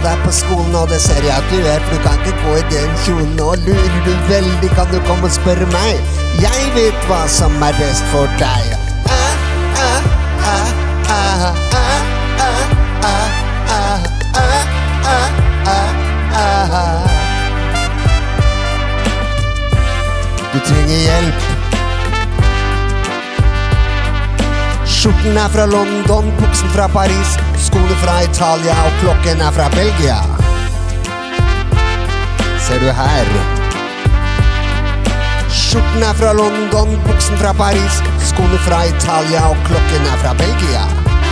deg på skolen, og det ser jeg at du gjør, for du kan ikke gå i den kjolen. Og lurer du veldig, kan du komme og spørre meg. Jeg vet hva som er best for deg. Du trenger hjelp. Skjorten er fra London, buksen fra Paris, skoene fra Italia og klokken er fra Belgia. Ser du her? Skjorten er fra London, buksen fra Paris, skoene fra Italia og klokken er fra Belgia.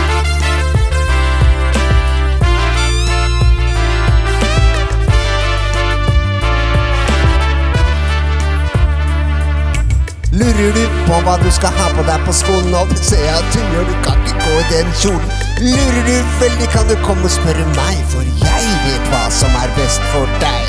Lurer du på hva du skal ha på deg på skolen, og det ser jeg at du gjør, du kan ikke gå i den kjolen. Lurer du veldig, kan du komme og spørre meg, for jeg vet hva som er best for deg.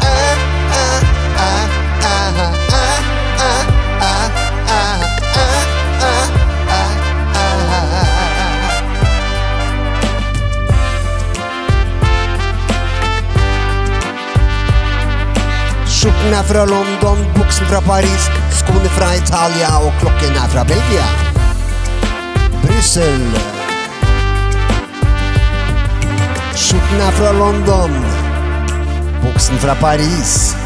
Skjorten er fra London, buksen fra Paris, skoene fra Italia og klokken er fra Belgia. Brussel. Skjorten er fra London, buksen fra Paris,